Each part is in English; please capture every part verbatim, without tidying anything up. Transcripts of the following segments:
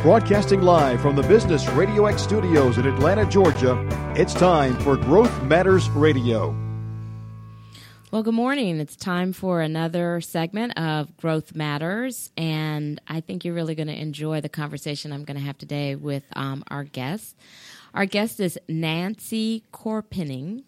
Broadcasting live from the Business Radio X studios in Atlanta, Georgia, it's time for Growth Matters Radio. Well, good morning. It's time for another segment of Growth Matters, and I think you're really going to enjoy the conversation I'm going to have today with um, our guest. Our guest is Nancy Corpening,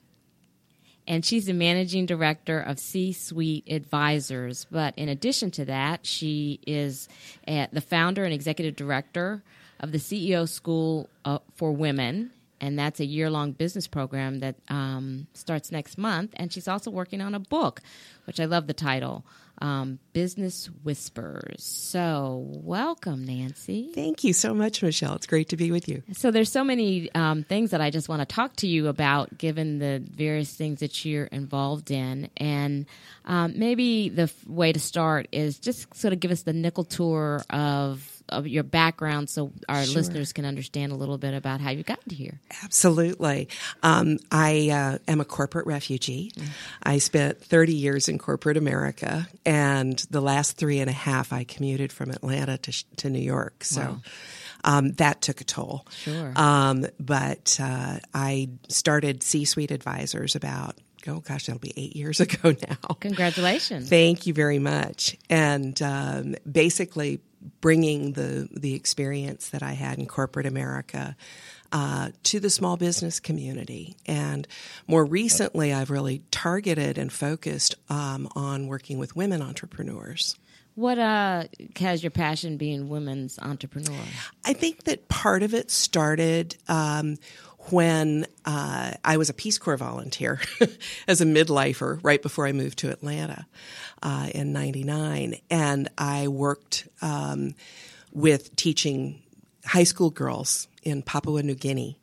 and she's the managing director of C-Suite Advisors. But in addition to that, she is uh, the founder and executive director of the C E O School uh, for Women, and that's a year-long business program that um, starts next month. And she's also working on a book, which I love the title, um, Business Whispers. So welcome, Nancy. Thank you so much, Michelle. It's great to be with you. So there's so many um, things that I just want to talk to you about, given the various things that you're involved in. And um, maybe the f- way to start is just sort of give us the nickel tour of of your background so our Sure. listeners can understand a little bit about how you got to here. Absolutely. Um, I uh, am a corporate refugee. Mm. I spent thirty years in corporate America, and the last three and a half I commuted from Atlanta to, to New York. So Wow. um, that took a toll. Sure. Um, but uh, I started C-Suite Advisors about oh gosh, that'll be eight years ago now. Congratulations. Thank you very much. And um, basically bringing the the experience that I had in corporate America uh, to the small business community. And more recently, I've really targeted and focused um, on working with women entrepreneurs. What uh, has your passion being women's entrepreneur? I think that part of it started um, when uh, I was a Peace Corps volunteer as a midlifer right before I moved to Atlanta uh, in ninety-nine. And I worked um, with teaching high school girls in Papua New Guinea.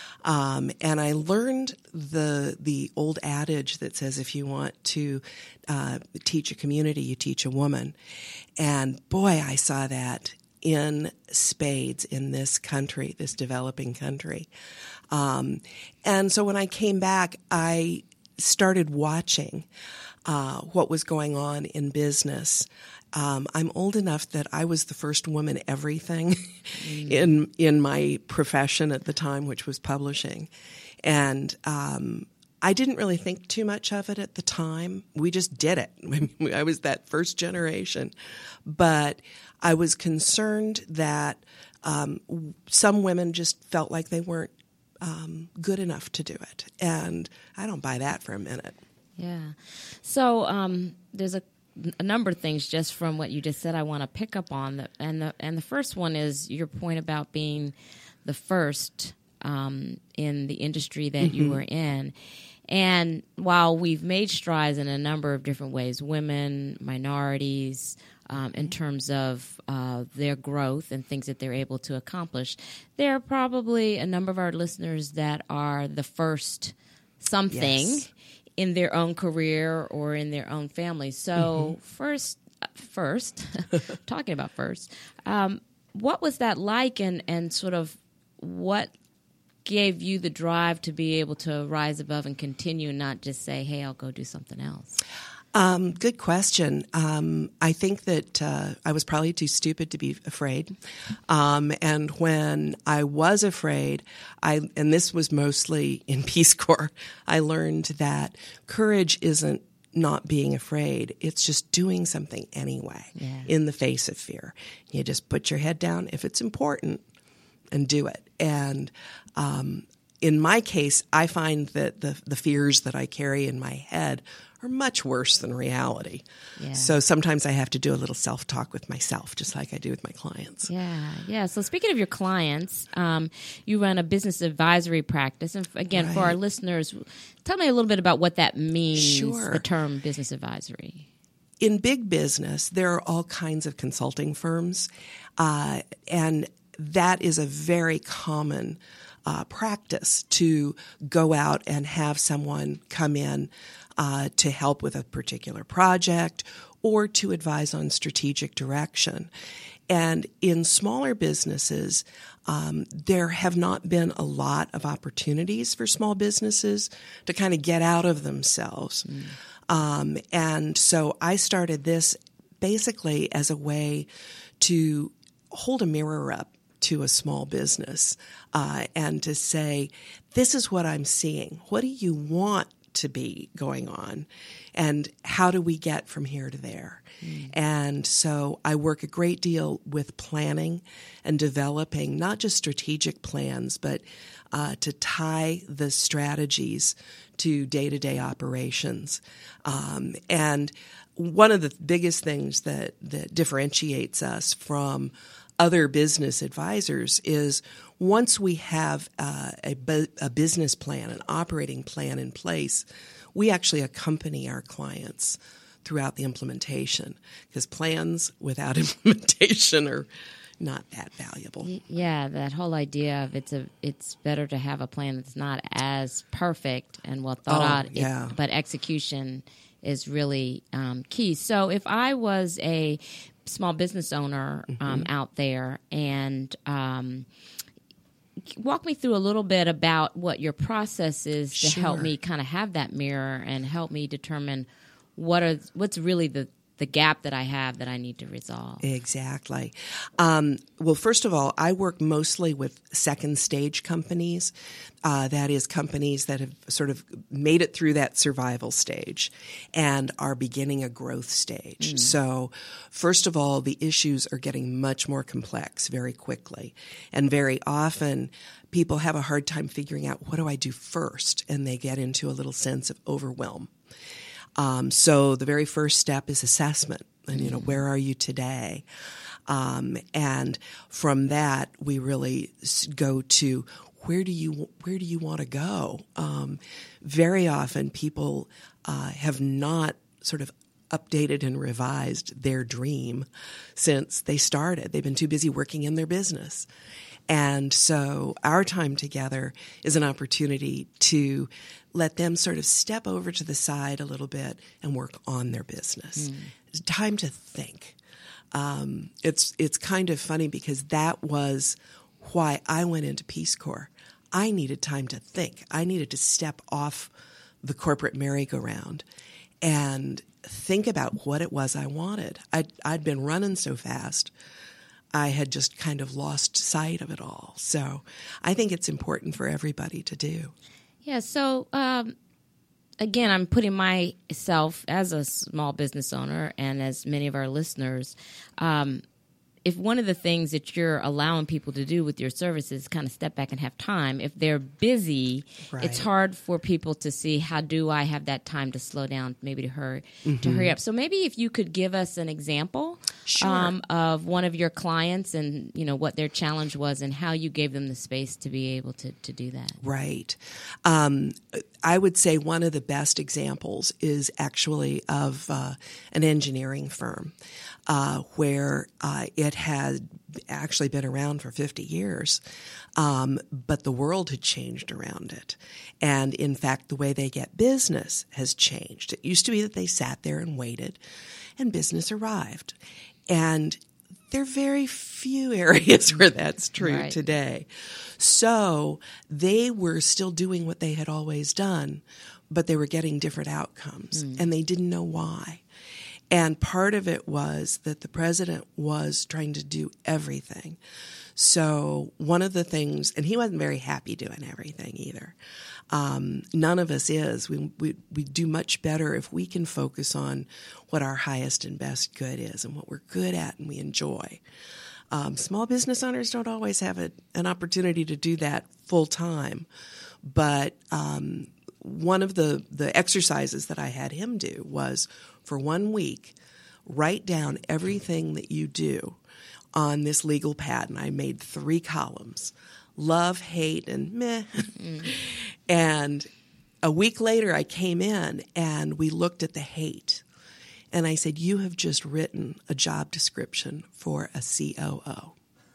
Um, and I learned the the old adage that says if you want to uh, teach a community, you teach a woman. And boy, I saw that in spades in this country, this developing country. Um, and so when I came back, I started watching uh, what was going on in business. Um, I'm old enough that I was the first woman everything mm. in in my profession at the time, which was publishing. And um, I didn't really think too much of it at the time. We just did it. I was that first generation. But I was concerned that um, some women just felt like they weren't um, good enough to do it. And I don't buy that for a minute. Yeah. So um, there's a a number of things just from what you just said I want to pick up on. The, and the and the first one is your point about being the first um, in the industry that mm-hmm. you were in. And while we've made strides in a number of different ways, women, minorities, um, in terms of uh, their growth and things that they're able to accomplish, there are probably a number of our listeners that are the first something yes. in their own career or in their own family. So mm-hmm. first, first, talking about first, um, what was that like, and, and sort of what gave you the drive to be able to rise above and continue and not just say, hey, I'll go do something else? Um, good question. Um, I think that uh, I was probably too stupid to be afraid. Um, and when I was afraid, I and this was mostly in Peace Corps, I learned that courage isn't not being afraid. It's just doing something anyway yeah. in the face of fear. You just put your head down if it's important and do it. And um, in my case, I find that the the fears that I carry in my head are much worse than reality. Yeah. So sometimes I have to do a little self-talk with myself, just like I do with my clients. Yeah, yeah. So speaking of your clients, um, you run a business advisory practice. And again, right. for our listeners, tell me a little bit about what that means, sure. the term business advisory. In big business, there are all kinds of consulting firms, uh, and that is a very common uh, practice to go out and have someone come in Uh, to help with a particular project or to advise on strategic direction. And in smaller businesses, um, there have not been a lot of opportunities for small businesses to kind of get out of themselves. Mm. Um, and so I started this basically as a way to hold a mirror up to a small business uh, and to say, this is what I'm seeing. What do you want to be going on? And how do we get from here to there? Mm. And so I work a great deal with planning and developing not just strategic plans, but uh, to tie the strategies to day-to-day operations. Um, and one of the biggest things that, that differentiates us from other business advisors is once we have uh, a, bu- a business plan, an operating plan in place, we actually accompany our clients throughout the implementation, because plans without implementation are not that valuable. Yeah, that whole idea of it's a it's better to have a plan that's not as perfect and well thought Oh, out, yeah. it, but execution is really um, key. So if I was a small business owner um, mm-hmm. out there, and um, walk me through a little bit about what your process is to Sure. help me kind of have that mirror and help me determine what are what's really the the gap that I have that I need to resolve. Exactly. Um, well, first of all, I work mostly with second stage companies. Uh, that is, companies that have sort of made it through that survival stage and are beginning a growth stage. Mm. So, first of all, the issues are getting much more complex very quickly. And very often, people have a hard time figuring out, what do I do first? And they get into a little sense of overwhelm. Um, so the very first step is assessment. And, you know, where are you today? Um, and from that, we really go to where do you where do you want to go? Um, very often, people uh, have not sort of updated and revised their dream since they started. They've been too busy working in their business. And so our time together is an opportunity to let them sort of step over to the side a little bit and work on their business. Mm. It's time to think. Um, it's it's kind of funny because that was why I went into Peace Corps. I needed time to think. I needed to step off the corporate merry-go-round and think about what it was I wanted. I'd, I'd been running so fast, I had just kind of lost sight of it all. So I think it's important for everybody to do. Yeah, so um, again, I'm putting myself as a small business owner and as many of our listeners, um, if one of the things that you're allowing people to do with your services is kind of step back and have time, if they're busy, right. It's hard for people to see, how do I have that time to slow down, maybe to hurry mm-hmm. to hurry up. So maybe if you could give us an example sure. um, of one of your clients and, you know, what their challenge was and how you gave them the space to be able to, to do that. Right. Um, I would say one of the best examples is actually of uh, an engineering firm uh, where uh, it had actually been around for fifty years, um, but the world had changed around it. And in fact, the way they get business has changed. It used to be that they sat there and waited, and business arrived. And there are very few areas where that's true right. today. So they were still doing what they had always done, but they were getting different outcomes, mm. and they didn't know why. And part of it was that the president was trying to do everything. So one of the things, and he wasn't very happy doing everything either. Um, none of us is. We, we we do much better if we can focus on what our highest and best good is and what we're good at and we enjoy. Um, small business owners don't always have a, an opportunity to do that full time, but um, one of the, the exercises that I had him do was, for one week, write down everything that you do on this legal pad. And I made three columns: love, hate, and meh. Mm. And a week later, I came in and we looked at the hate. And I said, you have just written a job description for a C O O.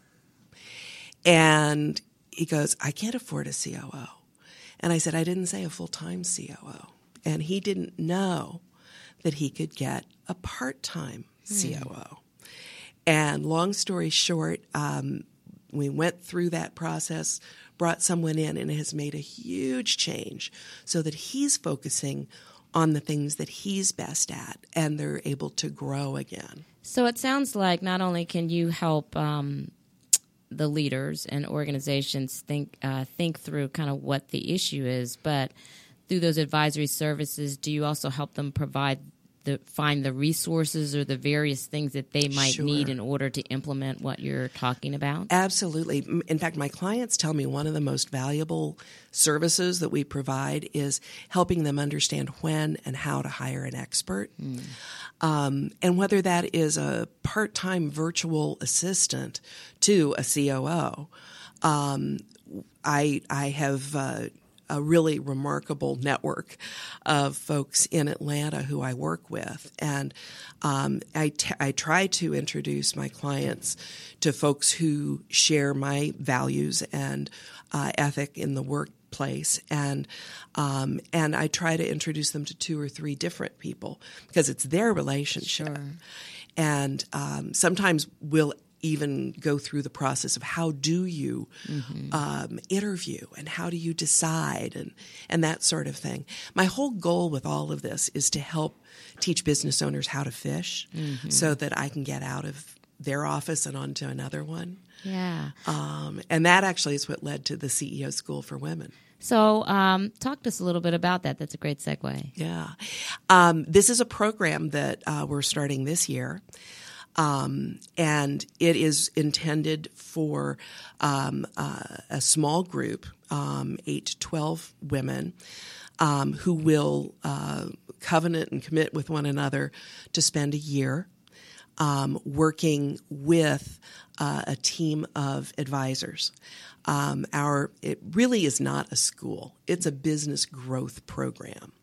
And he goes, I can't afford a C O O. And I said, I didn't say a full-time C O O. And he didn't know that he could get a part-time mm. C O O. And long story short, um, we went through that process, brought someone in, and it has made a huge change so that he's focusing on the things that he's best at, and they're able to grow again. So it sounds like not only can you help um, the leaders and organizations think uh, think through kind of what the issue is, but through those advisory services, do you also help them provide the find the resources or the various things that they might Sure. need in order to implement what you're talking about? Absolutely. M- In fact, my clients tell me one of the most valuable services that we provide is helping them understand when and how to hire an expert. Mm. Um, and whether that is a part-time virtual assistant to a C O O, um, I, I have uh, a really remarkable network of folks in Atlanta who I work with. And um, I, t- I try to introduce my clients to folks who share my values and uh, ethic in the workplace. And um, and I try to introduce them to two or three different people because it's their relationship. Sure. And um, sometimes we'll even go through the process of how do you mm-hmm. um, interview and how do you decide and, and that sort of thing. My whole goal with all of this is to help teach business owners how to fish mm-hmm. so that I can get out of their office and onto another one. Yeah. Um, and that actually is what led to the C E O School for Women. So um, talk to us a little bit about that. That's a great segue. Yeah. Um, this is a program that uh, we're starting this year. Um, and it is intended for um, uh, a small group, um, eight to twelve women, um, who will uh, covenant and commit with one another to spend a year um, working with uh, a team of advisors. Um, our it really is not a school; it's a business growth program.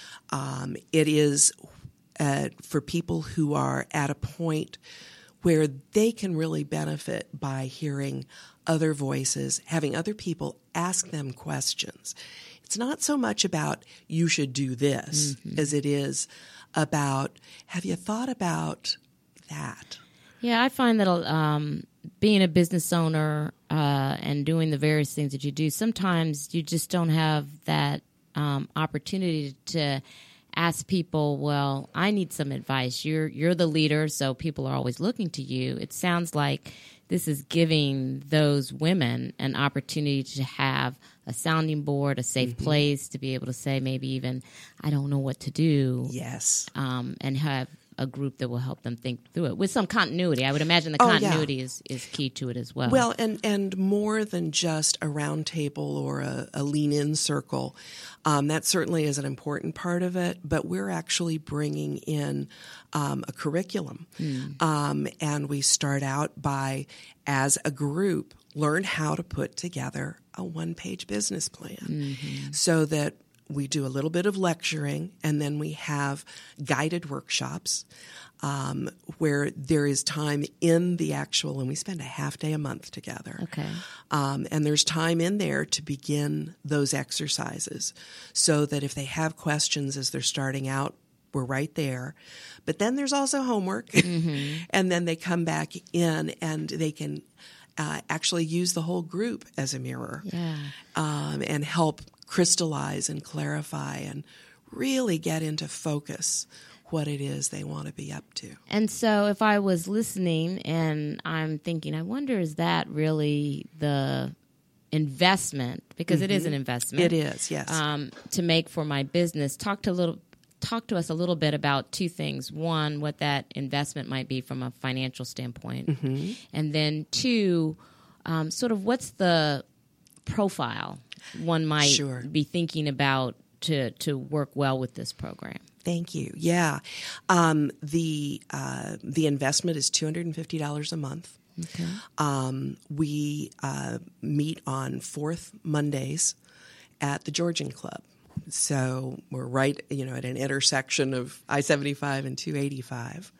Um, it is. Uh, for people who are at a point where they can really benefit by hearing other voices, having other people ask them questions. It's not so much about you should do this mm-hmm. as it is about have you thought about that? Yeah, I find that um, being a business owner uh, and doing the various things that you do, sometimes you just don't have that um, opportunity to ask people, well, I need some advice. You're you're the leader, so people are always looking to you. It sounds like this is giving those women an opportunity to have a sounding board, a safe mm-hmm. place to be able to say maybe even, I don't know what to do. Yes. Um, and have a group that will help them think through it with some continuity. I would imagine the oh, continuity yeah. is, is key to it as well. Well, and, and more than just a round table or a, a lean-in circle. Um, that certainly is an important part of it, but we're actually bringing in um, a curriculum. Mm. Um, and we start out by, as a group, learn how to put together a one-page business plan mm-hmm. so that we do a little bit of lecturing, and then we have guided workshops um, where there is time in the actual, and we spend a half day a month together. Okay. Um, and there's time in there to begin those exercises so that if they have questions as they're starting out, we're right there. But then there's also homework, mm-hmm. and then they come back in and they can uh, actually use the whole group as a mirror yeah. um, and help crystallize and clarify and really get into focus what it is they want to be up to. And so if I was listening and I'm thinking, I wonder, is that really the investment? Because mm-hmm. it is an investment. It is, yes. Um, to make for my business. Talk to a little, talk to us a little bit about two things. One, what that investment might be from a financial standpoint. Mm-hmm. And then two, um, sort of what's the profile one might sure. be thinking about to to work well with this program. Thank you. Yeah, um, the uh, the investment is two hundred and fifty dollars a month. Okay. Um, we uh, meet on fourth Mondays at the Georgian Club. So we're right, you know, at an intersection of I seventy-five and two eighty-five,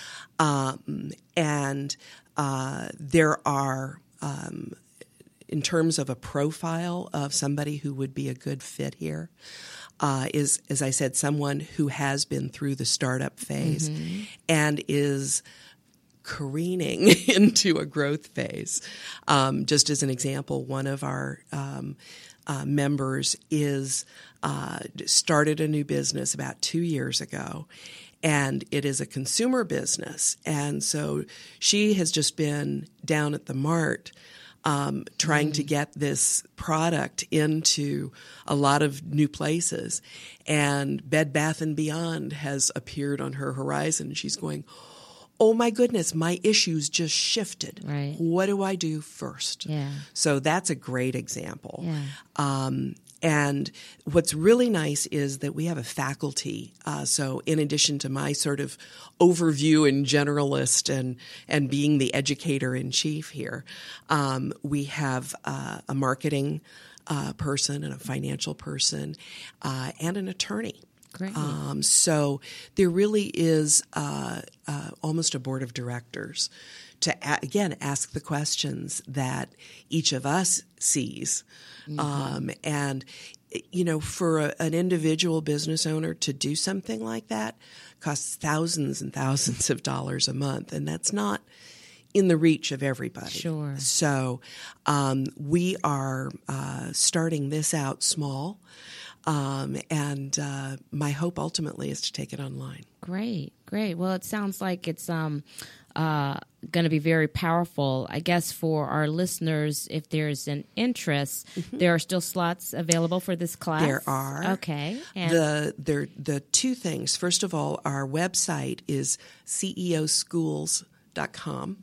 um, and uh, there are. Um, in terms of a profile of somebody who would be a good fit here, uh, is, as I said, someone who has been through the startup phase mm-hmm. and is careening into a growth phase. Um, just as an example, one of our um, uh, members is uh, started a new business about two years ago, and it is a consumer business. And so she has just been down at the Mart um, trying mm. to get this product into a lot of new places. And Bed Bath and Beyond has appeared on her horizon. She's going, oh my goodness, my issues just shifted. Right. What do I do first? Yeah. So that's a great example. Yeah. Um, and what's really nice is that we have a faculty. Uh, so in addition to my sort of overview and generalist and, and being the educator in chief here, um, we have uh, a marketing uh, person and a financial person uh, and an attorney. Great. Um, so there really is uh, uh, almost a board of directors to, a- again, ask the questions that each of us sees. Mm-hmm. Um, and, you know, for a, an individual business owner to do something like that costs thousands and thousands of dollars a month, and that's not in the reach of everybody. Sure. So um, we are uh, starting this out small. Um, and uh, my hope ultimately is to take it online. Great, great. Well, it sounds like it's um, uh, going to be very powerful. I guess for our listeners, if there's an interest, mm-hmm. there are still slots available for this class? There are. Okay. And the there the two things. First of all, our website is C E O schools dot com.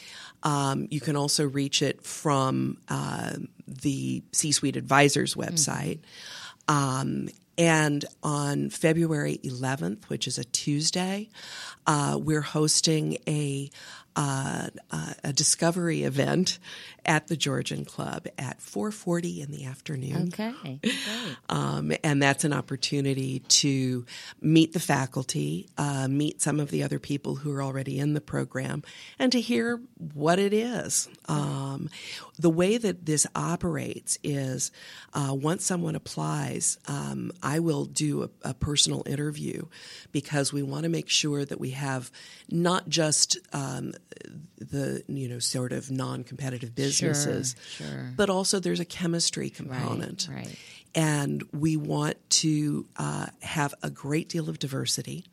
Um, you can also reach it from uh, the C-Suite Advisors website. Mm-hmm. Um, and on February eleventh, which is a Tuesday, uh, we're hosting a uh, uh, a discovery event at the Georgian Club at four forty in the afternoon. Okay, great. Um, and that's an opportunity to meet the faculty, uh, meet some of the other people who are already in the program, and to hear what it is. Um, the way that this operates is uh, once someone applies, um, I will do a, a personal interview because we want to make sure that we have not just um, the, you know, sort of non-competitive businesses, sure, sure. but also there's a chemistry component. Right, right. And we want to uh, have a great deal of diversity,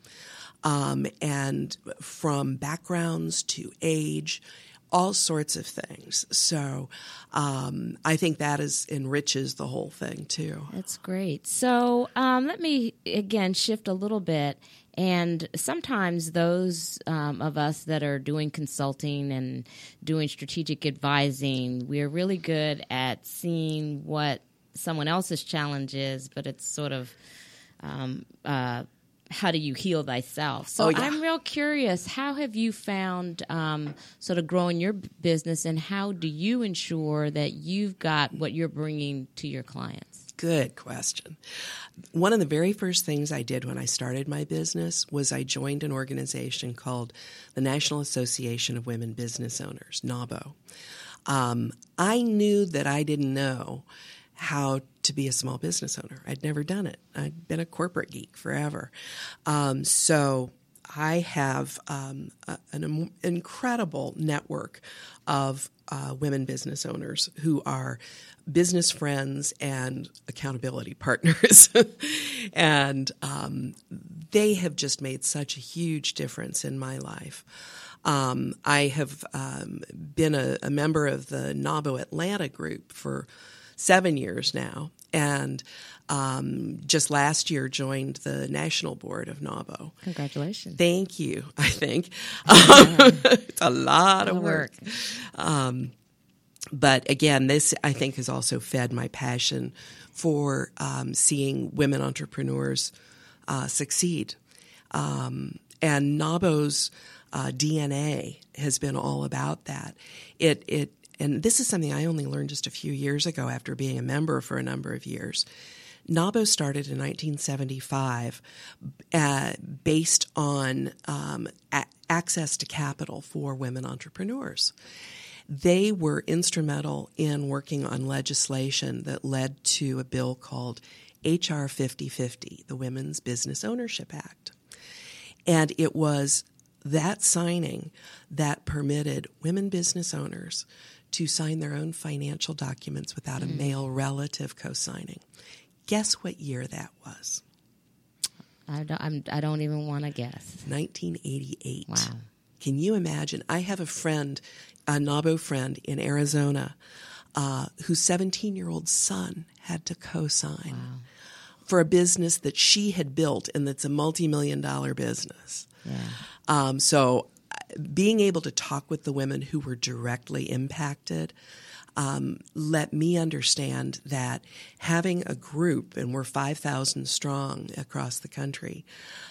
um, and from backgrounds to age, all sorts of things. So um, I think that is enriches the whole thing too. That's great. So um, let me again shift a little bit. And sometimes those um, of us that are doing consulting and doing strategic advising, we are really good at seeing what someone else's challenge is, but it's sort of um, uh, how do you heal thyself? So oh, yeah. I'm real curious, how have you found um, sort of growing your business, and how do you ensure that you've got what you're bringing to your clients? Good question. One of the very first things I did when I started my business was I joined an organization called the National Association of Women Business Owners, NAWBO. Um, I knew that I didn't know how to be a small business owner. I'd never done it. I'd been a corporate geek forever. Um, so I have um, a, an incredible network of uh, women business owners who are business friends and accountability partners. And um, they have just made such a huge difference in my life. Um, I have um, been a, a member of the NAWBO Atlanta group for seven years now, and um, just last year joined the national board of NAWBO. Congratulations. Thank you, I think. Yeah. It's a lot of work. work. Um, but again, this, I think, has also fed my passion for um, seeing women entrepreneurs uh, succeed. Um, and NAWBO's uh, D N A has been all about that. It it And this is something I only learned just a few years ago after being a member for a number of years. NAWBO started in nineteen seventy-five uh, based on um, a- access to capital for women entrepreneurs. They were instrumental in working on legislation that led to a bill called H R fifty fifty, the Women's Business Ownership Act. And it was that signing that permitted women business owners to sign their own financial documents without mm. a male relative co-signing. Guess what year that was? I don't, I'm, I don't even want to guess. nineteen eighty-eight. Wow. Can you imagine? I have a friend, a Nabo friend in Arizona, uh, whose seventeen-year-old son had to co-sign wow. for a business that she had built and that's a multi-million dollar business. Yeah. Um, so being able to talk with the women who were directly impacted um, let me understand that having a group, and we're five thousand strong across the country,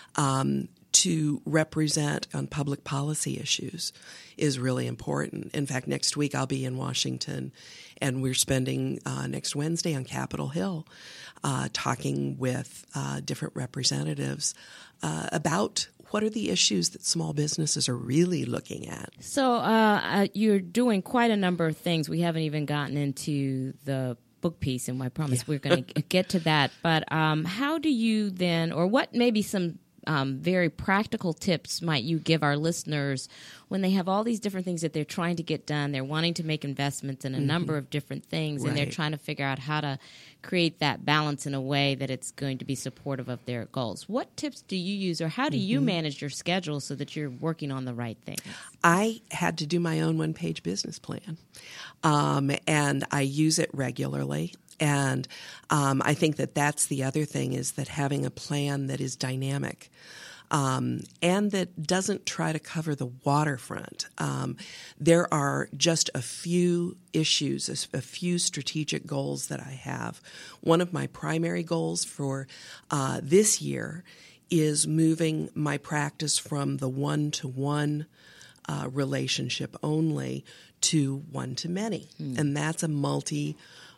um, to represent on public policy issues is really important. In fact, next week I'll be in Washington, and we're spending uh, next Wednesday on Capitol Hill uh, talking with uh, different representatives uh, about what are the issues that small businesses are really looking at. So uh, uh, you're doing quite a number of things. We haven't even gotten into the book piece, and I promise yeah. we're going to get to that. But um, how do you then, or what maybe some Um, very practical tips might you give our listeners when they have all these different things that they're trying to get done? They're wanting to make investments in a mm-hmm. number of different things, right. and they're trying to figure out how to create that balance in a way that it's going to be supportive of their goals. What tips do you use, or how do mm-hmm. you manage your schedule so that you're working on the right things? I had to do my own one-page business plan, um, and I use it regularly. And um, I think that that's the other thing, is that having a plan that is dynamic um, and that doesn't try to cover the waterfront. Um, there are just a few issues, a, a few strategic goals that I have. One of my primary goals for uh, this year is moving my practice from the one-to-one uh, relationship only to one-to-many. Mm. And that's a multi-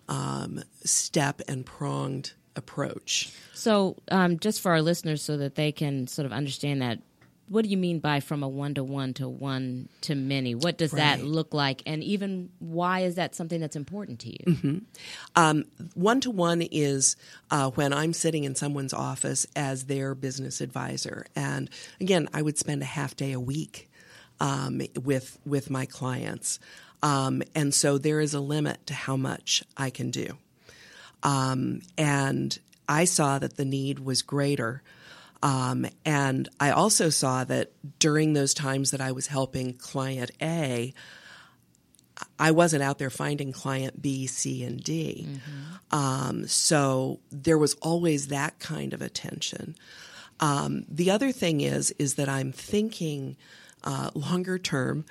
Um, step and pronged approach. So um, just for our listeners so that they can sort of understand that, what do you mean by from a one-to-one to one-to-many? What does right. that look like? And even why is that something that's important to you? Mm-hmm. Um, one-to-one is uh, when I'm sitting in someone's office as their business advisor. And again, I would spend a half day a week um, with with my clients. Um, and so there is a limit to how much I can do. Um, and I saw that the need was greater. Um, and I also saw that during those times that I was helping client A, I wasn't out there finding client B, C, and D. Mm-hmm. Um, so there was always that kind of attention. Um, the other thing is, is that I'm thinking uh, longer term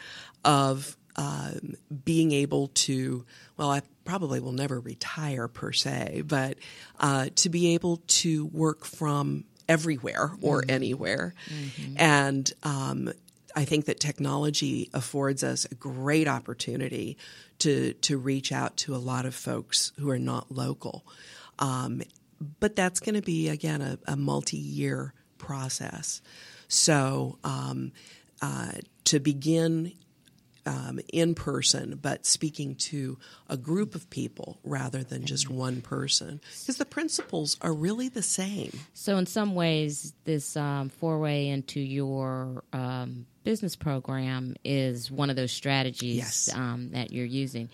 of Um, being able to, well, I probably will never retire per se, but uh, to be able to work from everywhere or mm-hmm. anywhere. Mm-hmm. And um, I think that technology affords us a great opportunity to, to reach out to a lot of folks who are not local. Um, but that's going to be, again, a, a multi-year process. So um, uh, to begin Um, in person, but speaking to a group of people rather than just one person, because the principles are really the same. So in some ways, this um, foray into your um, business program is one of those strategies yes. um, that you're using.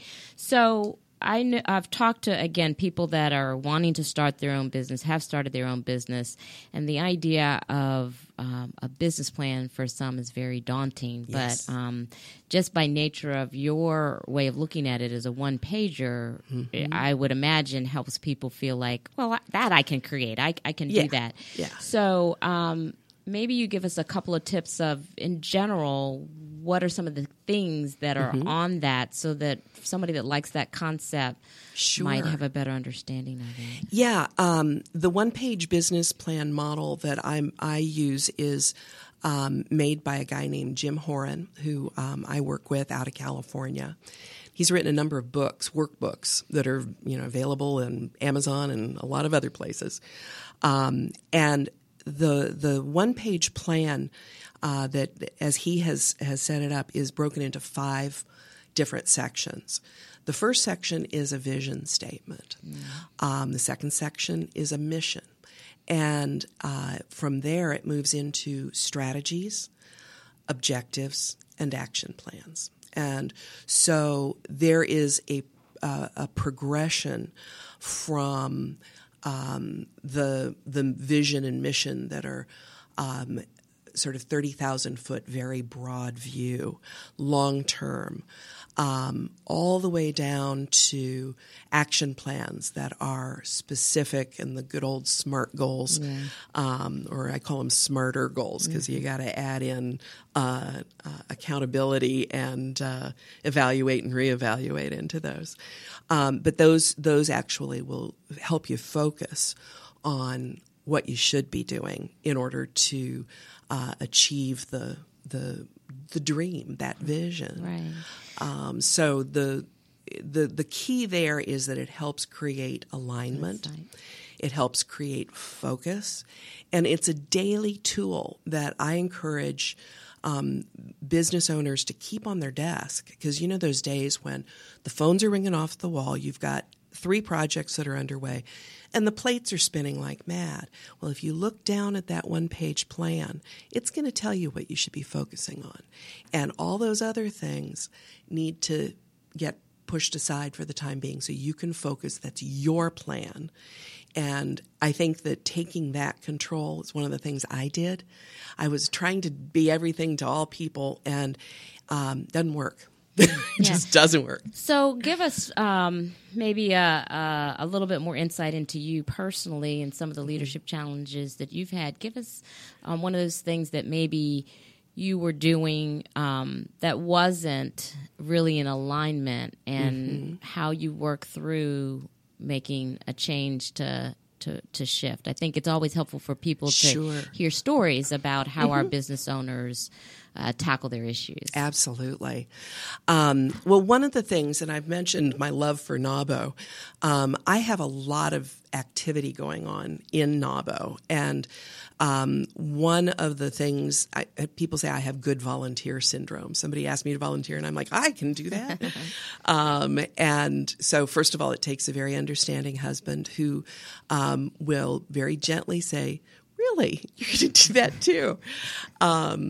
So I know, I've talked to, again, people that are wanting to start their own business, have started their own business, and the idea of um, a business plan for some is very daunting. Yes. But um, just by nature of your way of looking at it as a one-pager, mm-hmm. I would imagine helps people feel like, well, that I can create. I, I can yeah. do that. Yeah. So um, maybe you give us a couple of tips of, in general, what are some of the things that are mm-hmm. on that, so that somebody that likes that concept sure. might have a better understanding of it? Yeah. Um, the one-page business plan model that I'm, I use is um, made by a guy named Jim Horan, who um, I work with out of California. He's written a number of books, workbooks, that are you know available in Amazon and a lot of other places. Um, and the the one-page plan Uh, that, as he has, has set it up, is broken into five different sections. The first section is a vision statement. Mm. Um, the second section is a mission. And uh, from there, it moves into strategies, objectives, and action plans. And so there is a, uh, a progression from um, the the vision and mission that are um, sort of thirty thousand foot, very broad view, long term, um, all the way down to action plans that are specific and the good old SMART goals, yeah. um, or I call them smarter goals because mm-hmm. you got to add in uh, uh, accountability and uh, evaluate and reevaluate into those. Um, but those those actually will help you focus on what you should be doing in order to uh, achieve the the the dream, that vision. Right. Um, so the the the key there is that it helps create alignment. Right. It helps create focus, and it's a daily tool that I encourage um, business owners to keep on their desk, because you know those days when the phones are ringing off the wall, you've got three projects that are underway, and the plates are spinning like mad. Well, if you look down at that one-page plan, it's going to tell you what you should be focusing on. And all those other things need to get pushed aside for the time being so you can focus. That's your plan. And I think that taking that control is one of the things I did. I was trying to be everything to all people, and um, doesn't work. It yeah. just doesn't work. So give us um, maybe a, a, a little bit more insight into you personally and some of the leadership challenges that you've had. Give us um, one of those things that maybe you were doing um, that wasn't really in alignment, and mm-hmm. how you work through making a change to to, to shift. I think it's always helpful for people to sure. hear stories about how mm-hmm. our business owners Uh, tackle their issues. Absolutely. Um, well, one of the things, and I've mentioned my love for NAWBO, um, I have a lot of activity going on in NAWBO. And um, one of the things, I, people say I have good volunteer syndrome. Somebody asked me to volunteer, and I'm like, I can do that. um, and so, first of all, it takes a very understanding husband who um, will very gently say, really? You're going to do that too? Um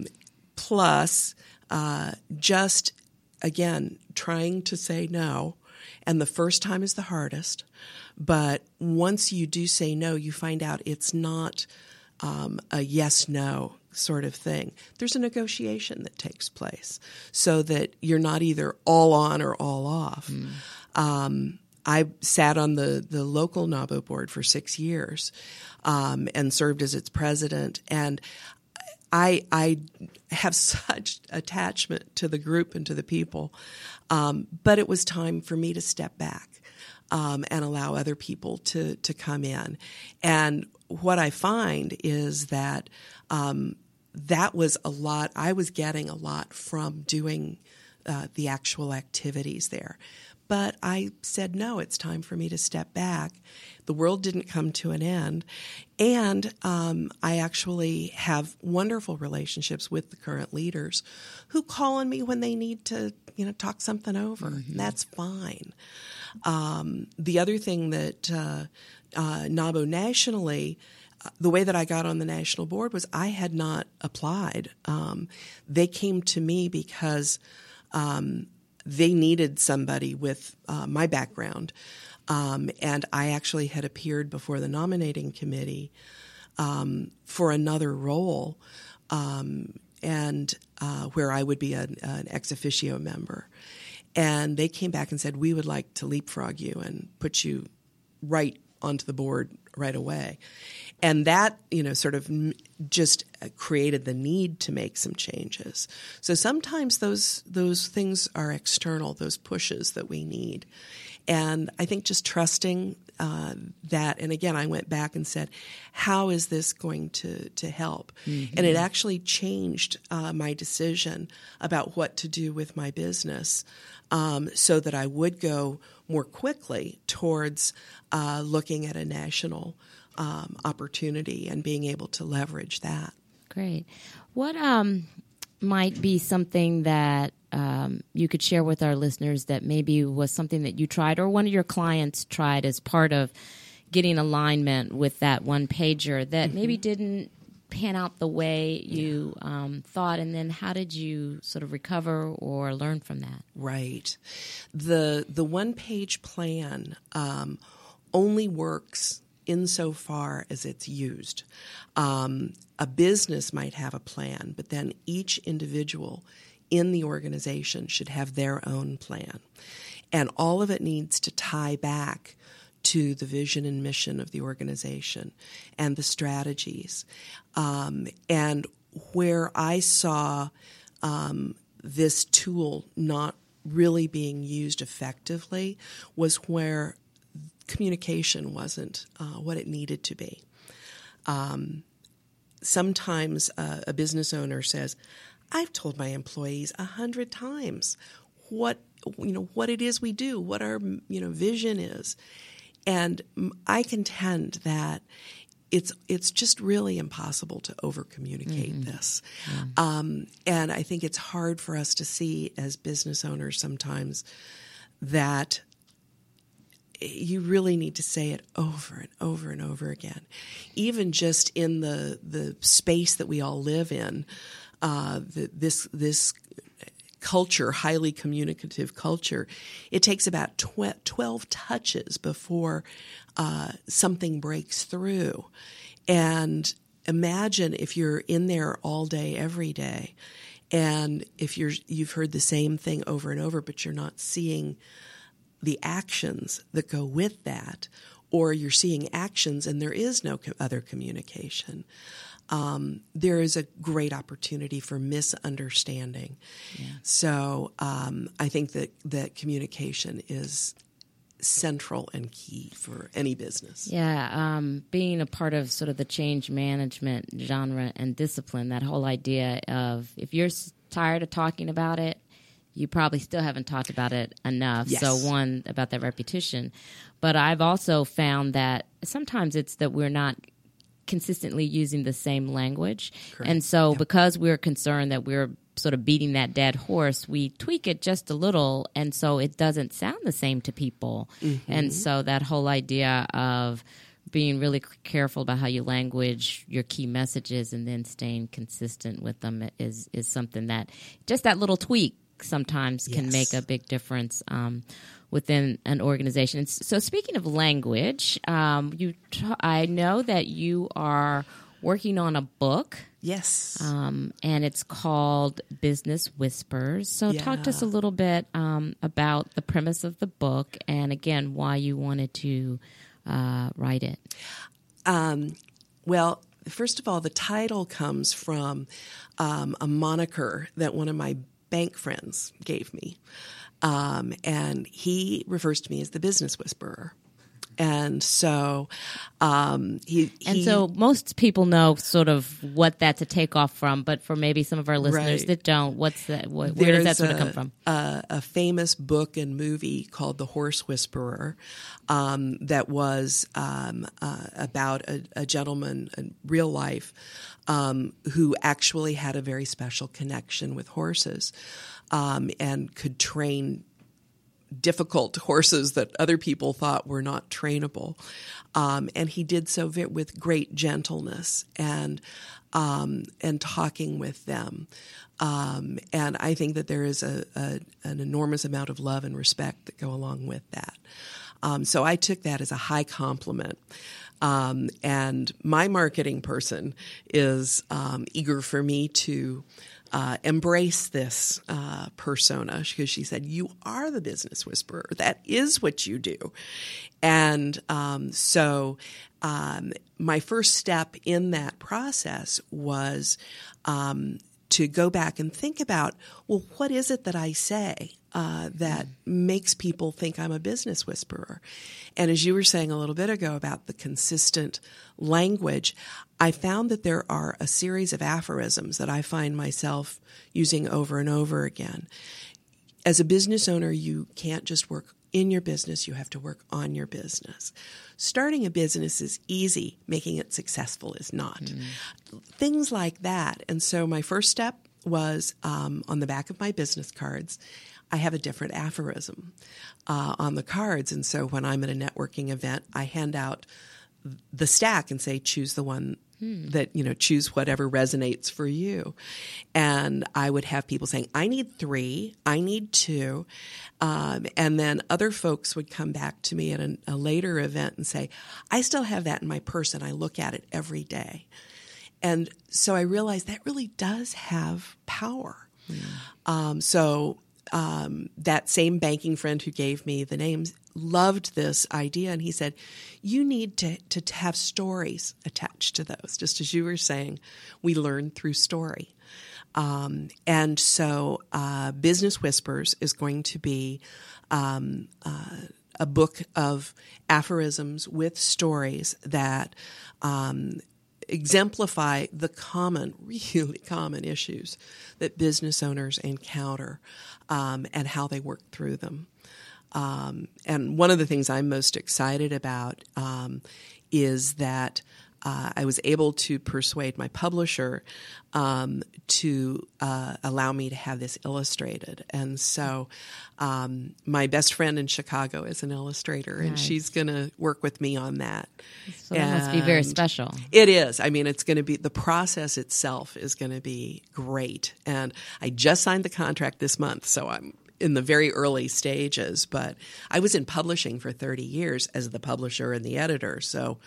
Plus, uh, just, again, trying to say no. And the first time is the hardest. But once you do say no, you find out it's not um, a yes-no sort of thing. There's a negotiation that takes place so that you're not either all on or all off. Mm. Um, I sat on the, the local NAWBO board for six years um, and served as its president. And I, I have such attachment to the group and to the people, um, but it was time for me to step back um, and allow other people to to come in. And what I find is that um, that was a lot. I was getting a lot from doing uh, the actual activities there. But I said, no, it's time for me to step back. The world didn't come to an end. And um, I actually have wonderful relationships with the current leaders who call on me when they need to, you know, talk something over. Mm-hmm. That's fine. Um, the other thing that uh, uh, NAWBO nationally, uh, the way that I got on the national board was I had not applied. Um, they came to me because um, they needed somebody with uh, my background. Um, and I actually had appeared before the nominating committee um, for another role, um, and uh, where I would be an, an ex officio member. And they came back and said, we would like to leapfrog you and put you right onto the board right away. And that, you know, sort of just created the need to make some changes. So sometimes those those things are external, those pushes that we need. And I think just trusting uh, that, and again, I went back and said, how is this going to, to help? Mm-hmm. And it actually changed uh, my decision about what to do with my business um, so that I would go more quickly towards uh, looking at a national um, opportunity and being able to leverage that. Great. What um, might be something that Um, you could share with our listeners that maybe was something that you tried or one of your clients tried as part of getting alignment with that one pager that mm-hmm. maybe didn't pan out the way you yeah. um, thought, and then how did you sort of recover or learn from that? Right. The the one page plan um, only works insofar as it's used. Um, a business might have a plan, but then each individual in the organization should have their own plan. And all of it needs to tie back to the vision and mission of the organization and the strategies. Um, and where I saw um, this tool not really being used effectively was where communication wasn't uh, what it needed to be. Um, sometimes uh, a business owner says, I've told my employees a hundred times what you know what it is we do, what our you know vision is, and I contend that it's it's just really impossible to over communicate mm-hmm. this, yeah. um, and I think it's hard for us to see as business owners sometimes that you really need to say it over and over and over again, even just in the the space that we all live in. Uh, the, this this culture, highly communicative culture, it takes about tw- twelve touches before uh, something breaks through. And imagine if you're in there all day, every day, and if you're you've heard the same thing over and over, but you're not seeing the actions that go with that, or you're seeing actions and there is no co- other communication. Um, there is a great opportunity for misunderstanding. Yeah. So um, I think that, that communication is central and key for any business. Yeah, um, being a part of sort of the change management genre and discipline, that whole idea of if you're tired of talking about it, you probably still haven't talked about it enough. Yes. So one, about that repetition. But I've also found that sometimes it's that we're not consistently using the same language. Correct. And so yep. because we're concerned that we're sort of beating that dead horse, we tweak it just a little, and so it doesn't sound the same to people. Mm-hmm. And so that whole idea of being really careful about how you language your key messages and then staying consistent with them is is something that just that little tweak sometimes can yes. make a big difference um, within an organization. So speaking of language, um, you t- I know that you are working on a book. Yes. Um, and it's called Business Whispers. So yeah. talk to us a little bit um, about the premise of the book and, again, why you wanted to uh, write it. Um, well, first of all, the title comes from um, a moniker that one of my bank friends gave me. Um, and he refers to me as the Business Whisperer. And so um, he, he... And so most people know sort of what that's a takeoff from, but for maybe some of our listeners right. that don't, what's that? What, where does that sort of come from? A, a famous book and movie called The Horse Whisperer um, that was um, uh, about a, a gentleman in real life um, who actually had a very special connection with horses um, and could train difficult horses that other people thought were not trainable. Um, and he did so vi- with great gentleness and um, and talking with them. Um, and I think that there is a, a an enormous amount of love and respect that go along with that. Um, so I took that as a high compliment. Um, and my marketing person is um, eager for me to Uh, embrace this uh, persona, because she said, you are the Business Whisperer. That is what you do. And um, so um, my first step in that process was um, to go back and think about, well, what is it that I say uh, that makes people think I'm a business whisperer? And as you were saying a little bit ago about the consistent language, I found that there are a series of aphorisms that I find myself using over and over again. As a business owner, you can't just work in your business, you have to work on your business. Starting a business is easy, making it successful is not. Mm. Things like that. And so my first step was um, on the back of my business cards, I have a different aphorism uh, on the cards. And so when I'm at a networking event, I hand out the stack and say, choose the one Hmm. That, you know, choose whatever resonates for you. And I would have people saying, I need three, I need two. Um, and then other folks would come back to me at a, a later event and say, I still have that in my purse and I look at it every day. And so I realized that really does have power. Hmm. Um, so um, that same banking friend who gave me the names loved this idea, and he said, you need to, to have stories attached to those. Just as you were saying, we learn through story. Um, and so uh, Business Whispers is going to be um, uh, a book of aphorisms with stories that um, exemplify the common, really common issues that business owners encounter um, and how they work through them. Um, and one of the things I'm most excited about um, is that uh, I was able to persuade my publisher um, to uh, allow me to have this illustrated. And so um, my best friend in Chicago is an illustrator, and nice. She's going to work with me on that. So that must be very special. It is. I mean, it's going to be, the process itself is going to be great. And I just signed the contract this month, so I'm in the very early stages, but I was in publishing for thirty years as the publisher and the editor, so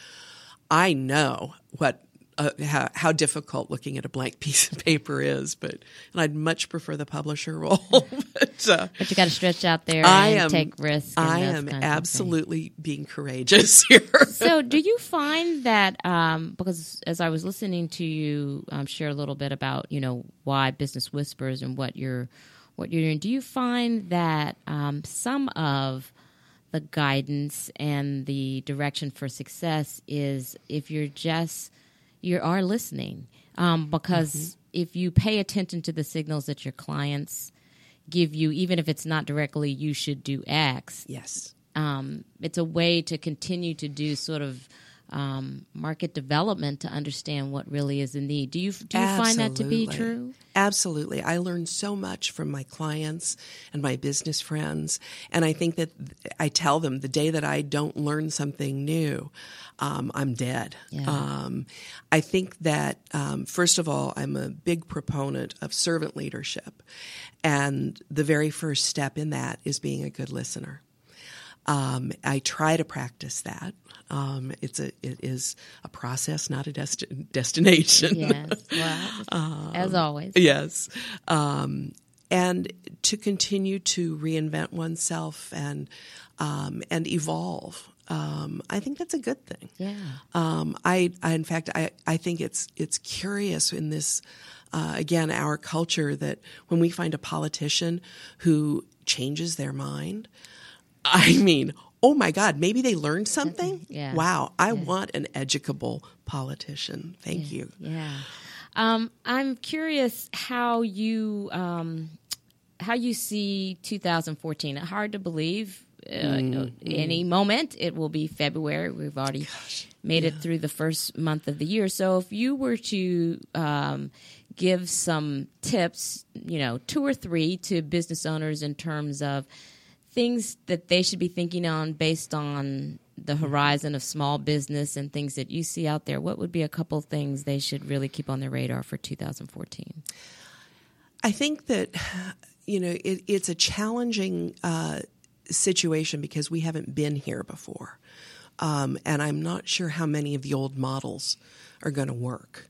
I know what uh, how, how difficult looking at a blank piece of paper is. But and I'd much prefer the publisher role. but, uh, but you got to stretch out there I and am, take risks. And I am absolutely being courageous here. So, do you find that um, because as I was listening to you um, share a little bit about you know why Business Whispers and what you're what you're doing, do you find that um, some of the guidance and the direction for success is if you're just, you are listening? Um, because mm-hmm. if you pay attention to the signals that your clients give you, even if it's not directly, you should do X. Yes. Um, it's a way to continue to do sort of Um, market development to understand what really is the need. Do you do you Absolutely. find that to be true? Absolutely. I learned so much from my clients and my business friends, and I think that I tell them the day that I don't learn something new, um, I'm dead. Yeah. Um, I think that, um, first of all, I'm a big proponent of servant leadership, and the very first step in that is being a good listener. Um, I try to practice that. Um, it's a it is a process, not a desti- destination. Yes, well, um, as always. Yes, um, and to continue to reinvent oneself and um, and evolve. Um, I think that's a good thing. Yeah. Um, I, I in fact I, I think it's it's curious in this uh, again our culture that when we find a politician who changes their mind. I mean, oh my God, maybe they learned something? Yeah. Wow, I yeah. want an educable politician. Thank yeah. you. Yeah. Um, I'm curious how you um, how you see two thousand fourteen. Hard to believe. Uh, mm-hmm. Any moment it will be February. We've already Gosh, made yeah. it through the first month of the year. So if you were to um, give some tips, you know, two or three to business owners in terms of things that they should be thinking on based on the horizon of small business and things that you see out there, what would be a couple of things they should really keep on their radar for two thousand fourteen? I think that, you know, it, it's a challenging uh, situation because we haven't been here before. Um, and I'm not sure how many of the old models are going to work.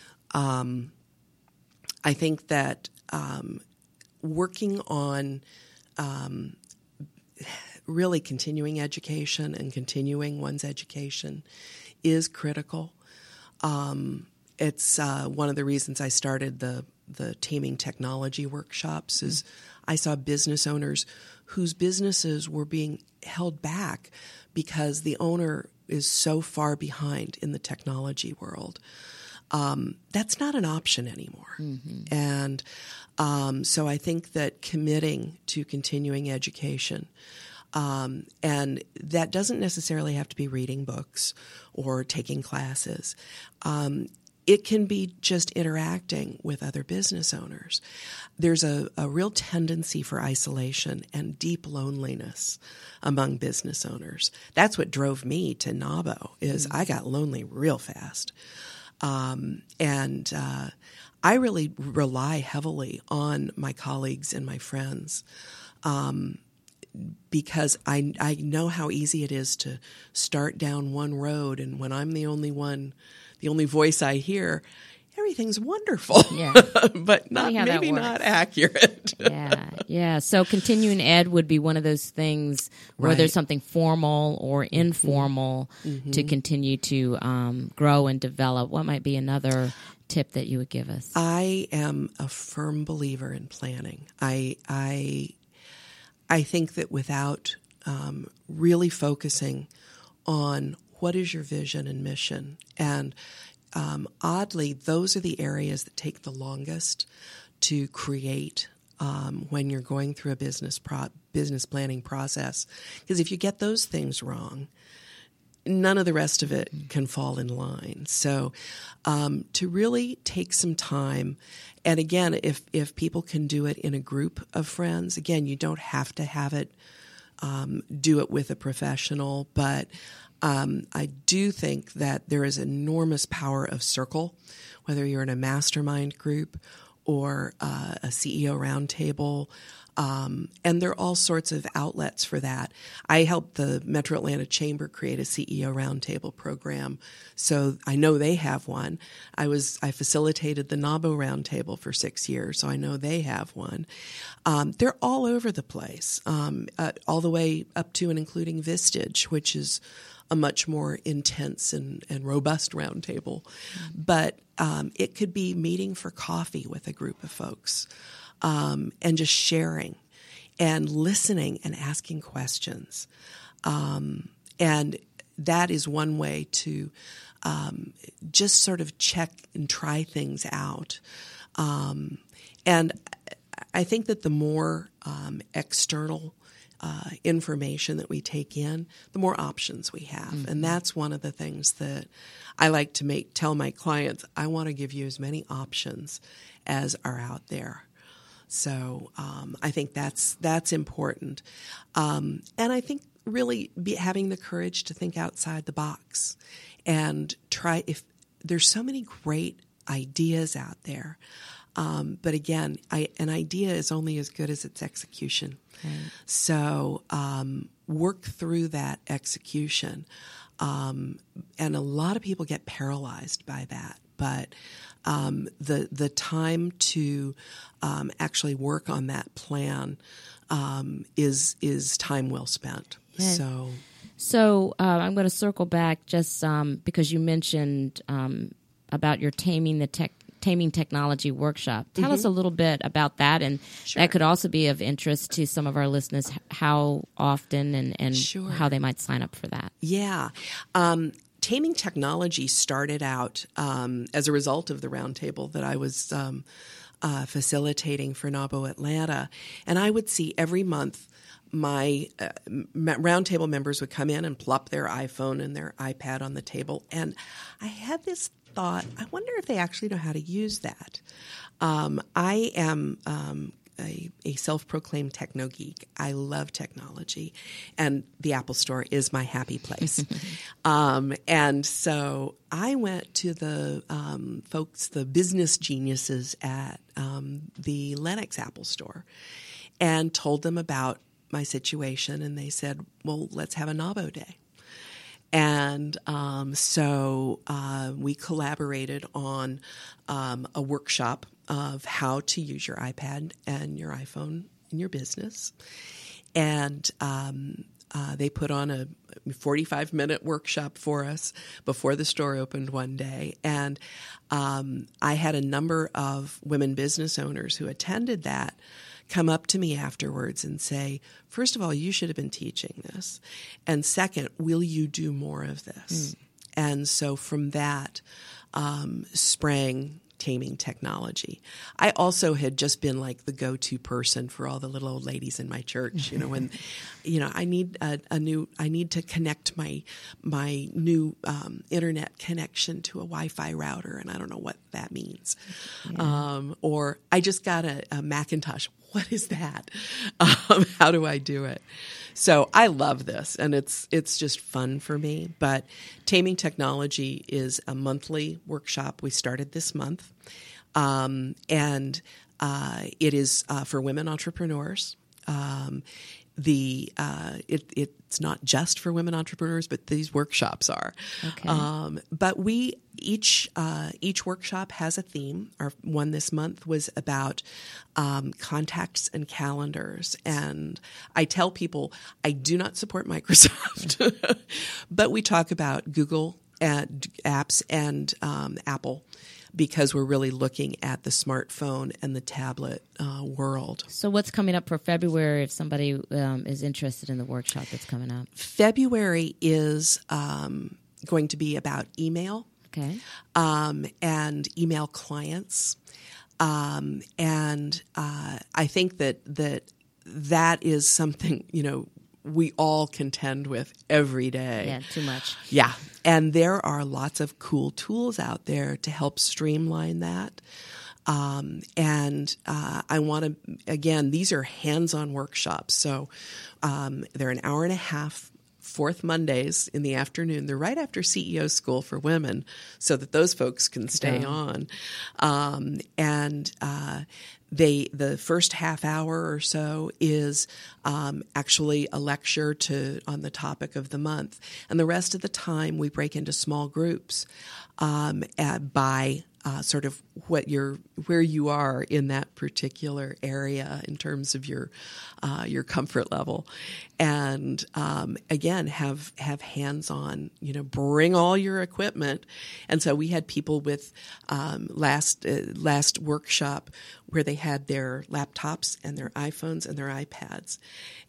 Um, I think that um, working on um, really continuing education and continuing one's education is critical. Um, it's uh, one of the reasons I started the the Taming Technology workshops is I saw business owners whose businesses were being held back because the owner is so far behind in the technology world. Um, that's not an option anymore. Mm-hmm. And um, so I think that committing to continuing education, um, and that doesn't necessarily have to be reading books or taking classes. Um, it can be just interacting with other business owners. There's a, a real tendency for isolation and deep loneliness among business owners. That's what drove me to NAWBO, is mm-hmm. I got lonely real fast. Um, and uh, I really rely heavily on my colleagues and my friends um, because I, I know how easy it is to start down one road, and when I'm the only one, the only voice I hear, everything's wonderful, Yeah. but not maybe not accurate. yeah, yeah. So continuing ed would be one of those things where Right. there's something formal or informal Mm-hmm. to continue to um, grow and develop. What might be another tip that you would give us? I am a firm believer in planning. I I I think that without um, really focusing on what is your vision and mission, and um, oddly, those are the areas that take the longest to create um, when you're going through a business pro- business planning process. Because if you get those things wrong, none of the rest of it can fall in line. So um, to really take some time, and again, if, if people can do it in a group of friends, again, you don't have to have it, um, do it with a professional, but um, I do think that there is enormous power of circle, whether you're in a mastermind group or uh, a C E O roundtable. Um, and there are all sorts of outlets for that. I helped the Metro Atlanta Chamber create a C E O roundtable program, so I know they have one. I was I facilitated the NABO roundtable for six years, so I know they have one. Um, they're all over the place, um, uh, all the way up to and including Vistage, which is a much more intense and, and robust roundtable. Mm-hmm. But um, it could be meeting for coffee with a group of folks. Um, and just sharing and listening and asking questions. Um, and that is one way to um, just sort of check and try things out. Um, and I think that the more um, external uh, information that we take in, the more options we have. Mm-hmm. And that's one of the things that I like to make tell my clients, I want to give you as many options as are out there. So um, I think that's that's important, um, and I think really be having the courage to think outside the box and try. If there's so many great ideas out there, um, but again, I, an idea is only as good as its execution. Right. So um, work through that execution, um, and a lot of people get paralyzed by that, but. Um, the the time to um, actually work on that plan um, is is time well spent. Yeah. So, so uh, I'm going to circle back just um, because you mentioned um, about your taming the tech taming technology workshop. Tell mm-hmm. us a little bit about that, and sure. that could also be of interest to some of our listeners. How often and and sure. how they might sign up for that. Yeah. Um, Taming technology started out um, as a result of the roundtable that I was um, uh, facilitating for NABO Atlanta. And I would see every month my uh, m- roundtable members would come in and plop their iPhone and their iPad on the table. And I had this thought, I wonder if they actually know how to use that. Um, I am um, A, a self-proclaimed techno geek. I love technology, and the Apple Store is my happy place. um, and so I went to the um, folks, the business geniuses at um, the Lenox Apple Store, and told them about my situation, and they said, well, let's have a NABO day. And um, so uh, we collaborated on um, a workshop of how to use your iPad and your iPhone in your business. And um, uh, they put on a forty-five minute workshop for us before the store opened one day. And um, I had a number of women business owners who attended that come up to me afterwards and say, first of all, you should have been teaching this. And second, will you do more of this? Mm. And so from that um, sprang taming technology. I also had just been like the go-to person for all the little old ladies in my church. You know, when, you know, I need a, a new, I need to connect my my new um, internet connection to a Wi-Fi router, and I don't know what that means. Yeah. Um, or I just got a, a Macintosh. What is that? Um, how do I do it? So I love this, and it's it's just fun for me. But Taming Technology is a monthly workshop we started this month, um, and uh, it is uh, for women entrepreneurs. Um, the uh, it, it's not just for women entrepreneurs, but these workshops are. Okay. Um, but we each uh, each workshop has a theme. Our one this month was about um, contacts and calendars, and I tell people I do not support Microsoft, but we talk about Google ad, apps and um, Apple, because we're really looking at the smartphone and the tablet uh, world. So what's coming up for February if somebody um, is interested in the workshop that's coming up? February is um, going to be about email Okay. um, and email clients. Um, and uh, I think that, that that is something, you know, we all contend with every day. Yeah, too much. Yeah. And there are lots of cool tools out there to help streamline that. Um, and uh, I want to, again, these are hands-on workshops. So um, they're an hour and a half, fourth Mondays in the afternoon. They're right after C E O school for women so that those folks can stay Yeah. on. Um, and uh, they the first half hour or so is um, actually a lecture to on the topic of the month. And the rest of the time we break into small groups um, at, by Uh, sort of what you're, where you are in that particular area in terms of your, uh, your comfort level, and um, again have have hands-on. You know, bring all your equipment, and so we had people with um, last uh, last workshop where they had their laptops and their iPhones and their iPads,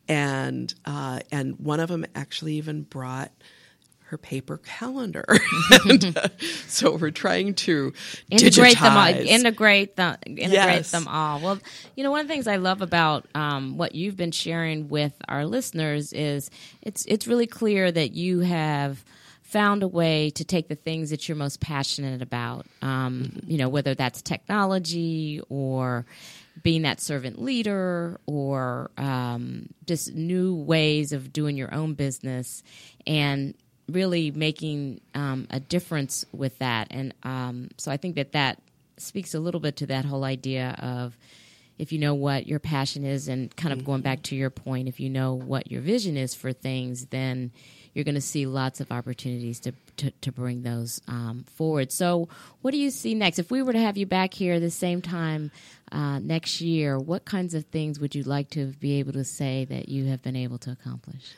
and uh, and one of them actually even brought her paper calendar. and, uh, so we're trying to integrate digitize. them all, integrate them, integrate Yes. them all. Well, you know, one of the things I love about um, what you've been sharing with our listeners is it's it's really clear that you have found a way to take the things that you're most passionate about. Um, mm-hmm. You know, whether that's technology or being that servant leader or um, just new ways of doing your own business, and really making um, a difference with that. And um, so I think that that speaks a little bit to that whole idea of if you know what your passion is, and kind of going back to your point, if you know what your vision is for things, then you're going to see lots of opportunities to to, to bring those um, forward. So what do you see next? If we were to have you back here the same time uh, next year, what kinds of things would you like to be able to say that you have been able to accomplish?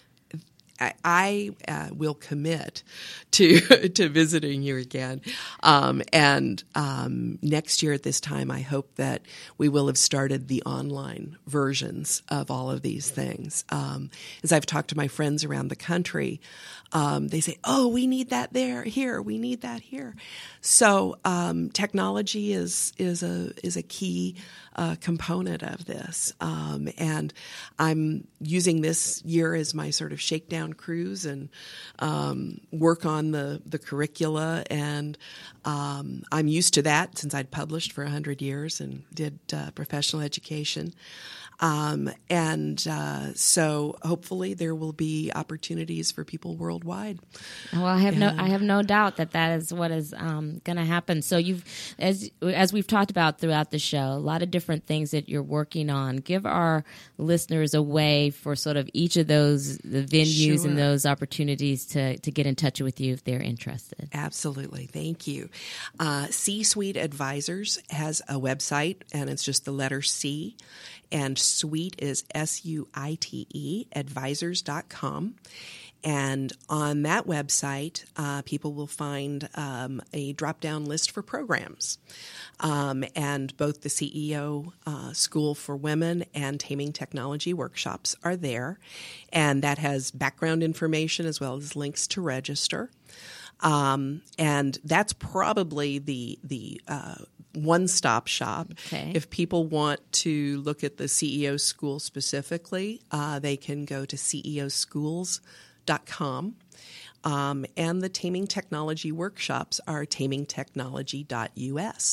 I uh, will commit to to visiting you again, um, and um, next year at this time, I hope that we will have started the online versions of all of these things. Um, as I've talked to my friends around the country, um, they say, "Oh, we need that there, here. We need that here." So um, technology is is a is a key uh, component of this, um, and I'm using this year as my sort of shakedown cruise and um, work on the, the curricula. And um, I'm used to that since I'd published for one hundred years and did uh, professional education. Um, and uh, so hopefully there will be opportunities for people worldwide. Well, I have and, no, I have no doubt that that is what is um, going to happen. So you've, as as we've talked about throughout the show, a lot of different things that you're working on. Give our listeners a way for sort of each of those the venues Sure. and those opportunities to to get in touch with you if they're interested. Absolutely. Thank you. Uh, C-Suite Advisors has a website, and it's just the letter C. And Suite is S U I T E, advisors dot com. And on that website, uh, people will find um, a drop-down list for programs. Um, and both the C E O uh, School for Women and Taming Technology workshops are there. And that has background information as well as links to register. Um, and that's probably the the uh, one-stop shop. Okay. If people want to look at the C E O School specifically, uh, they can go to C E O schools dot com. Um, and the Taming Technology workshops are taming technology dot U S.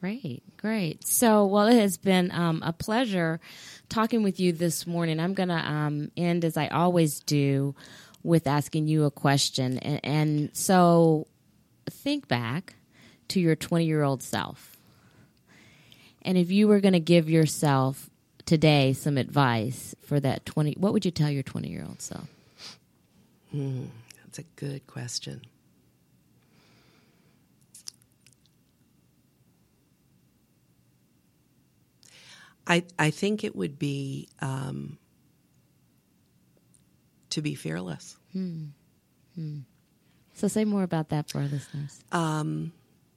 Great, great. So, well, it has been um, a pleasure talking with you this morning. I'm going to um, end, as I always do, with asking you a question. And, and so think back to your twenty-year-old self. And if you were going to give yourself today some advice for that twenty, what would you tell your twenty-year-old self? Hmm, that's a good question. I I think it would be um, to be fearless. Hmm. Hmm. So say more about that for our listeners. Um,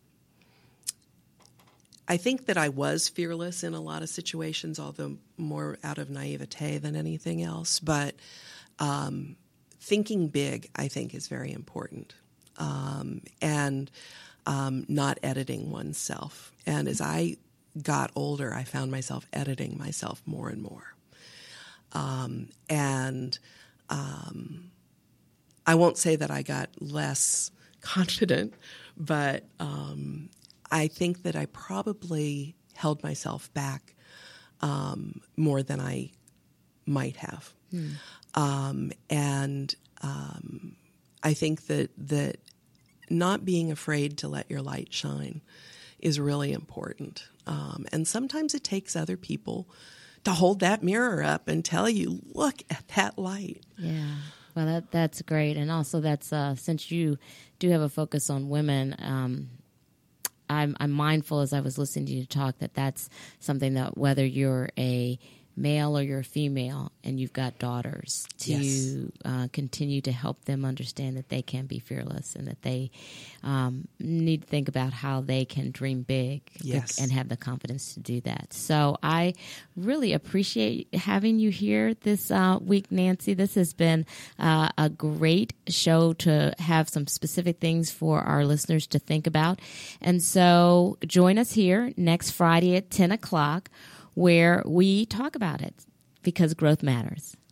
I think that I was fearless in a lot of situations, although more out of naivete than anything else. But um, thinking big, I think, is very important. Um, and um, not editing oneself. And as I got older, I found myself editing myself more and more. Um, and um, I won't say that I got less confident, but um, I think that I probably held myself back um, more than I might have. Hmm. Um, and um, I think that that not being afraid to let your light shine is really important. Um, and sometimes it takes other people to hold that mirror up and tell you, look at that light. Yeah. Well, that that's great. And also that's, uh, since you do have a focus on women, um, I'm, I'm mindful as I was listening to you talk that that's something that whether you're a male or you're a female and you've got daughters, to yes. uh, continue to help them understand that they can be fearless and that they um, need to think about how they can dream big yes. and have the confidence to do that. So I really appreciate having you here this uh, week, Nancy. This has been uh, a great show to have some specific things for our listeners to think about. And so join us here next Friday at ten o'clock, where we talk about it, because growth matters.